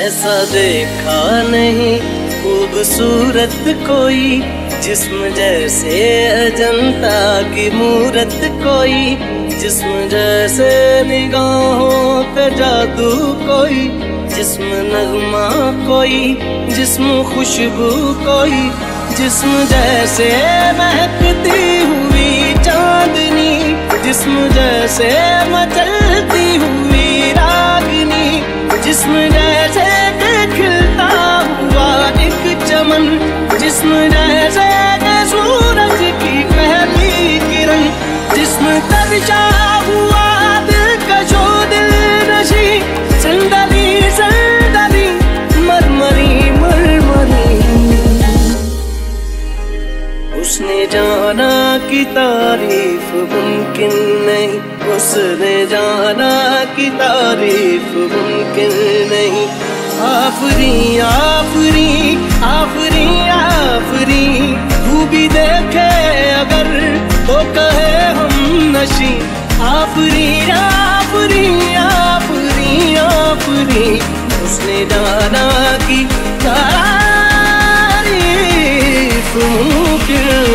ऐसा देखा नहीं खूबसूरत कोई, जिस्म जैसे अजंता की मूरत कोई, जिस्म जैसे निगाहों पे जादू कोई, जिस्म नगमा कोई, जिस्म खुशबू कोई, जिस्म जैसे महकती हुई चांदनी, जिस्म जैसे मचलती हुई रागनी, जिस्म जैसे खिलता हुआ एक चमन, जिस्म जैसे सूरज की पहली किरण, जिस्म तर्जा हुआ दिलकशो दिल नशी, संदली संदली मरमरी मरमरी। उसने जाना कि तारीफ मुमकिन नहीं, उसने जाना कि तारीफ मुमकिन नहीं। आफरी आफरी आफरी आफरी, तू भी देखे अगर तो कहे हम नशी। आफरी आफरी आफरी आफरी, उसने जाना कि तारीफ मुमकिन